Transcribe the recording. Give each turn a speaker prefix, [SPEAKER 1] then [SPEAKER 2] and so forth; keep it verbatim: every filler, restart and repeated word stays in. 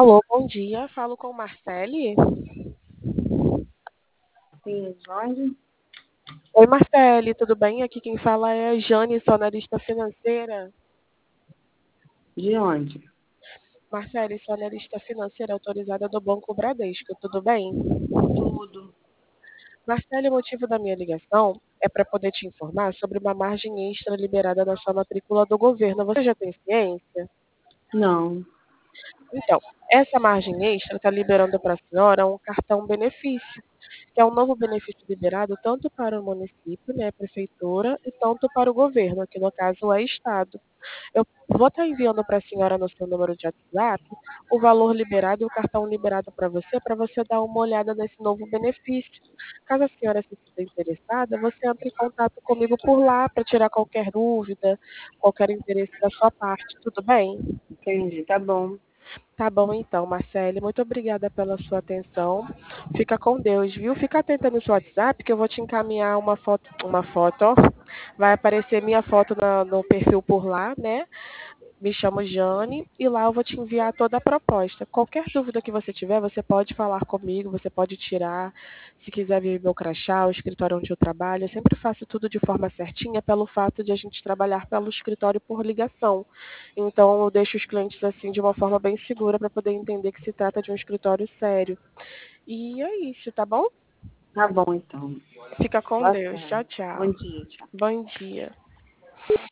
[SPEAKER 1] Alô, bom dia. Falo com Marcele.
[SPEAKER 2] Sim, Jorge.
[SPEAKER 1] Oi, Marcele, tudo bem? Aqui quem fala é a Jane, sou analista financeira.
[SPEAKER 2] De onde?
[SPEAKER 1] Marcele, sou analista financeira autorizada do Banco Bradesco, tudo bem?
[SPEAKER 2] Tudo.
[SPEAKER 1] Marcele, o motivo da minha ligação é para poder te informar sobre uma margem extra liberada na sua matrícula do governo. Você já tem ciência?
[SPEAKER 2] Não.
[SPEAKER 1] Então, essa margem extra está liberando para a senhora um cartão benefício, que é um novo benefício liberado tanto para o município, né, prefeitura, e tanto para o governo, que no caso é Estado. Eu vou estar enviando para a senhora no seu número de WhatsApp o valor liberado e o cartão liberado para você, para você dar uma olhada nesse novo benefício. Caso a senhora se sinta interessada, você entre em contato comigo por lá para tirar qualquer dúvida, qualquer interesse da sua parte, tudo bem?
[SPEAKER 2] Entendi, tá bom.
[SPEAKER 1] Tá bom então, Marcele. Muito obrigada pela sua atenção. Fica com Deus, viu? Fica atenta no seu WhatsApp que eu vou te encaminhar uma foto, uma foto, ó. Vai aparecer minha foto na- no perfil por lá, né? Me chamo Jane e lá eu vou te enviar toda a proposta. Qualquer dúvida que você tiver, você pode falar comigo, você pode tirar. Se quiser ver meu crachá, o escritório onde eu trabalho, eu sempre faço tudo de forma certinha pelo fato de a gente trabalhar pelo escritório por ligação. Então eu deixo os clientes assim de uma forma bem segura para poder entender que se trata de um escritório sério. E é isso, tá bom?
[SPEAKER 2] Tá bom, então.
[SPEAKER 1] Fica com
[SPEAKER 2] Boa
[SPEAKER 1] Deus. Tchau,
[SPEAKER 2] tarde.
[SPEAKER 1] tchau.
[SPEAKER 2] Bom dia, tchau.
[SPEAKER 1] Bom dia.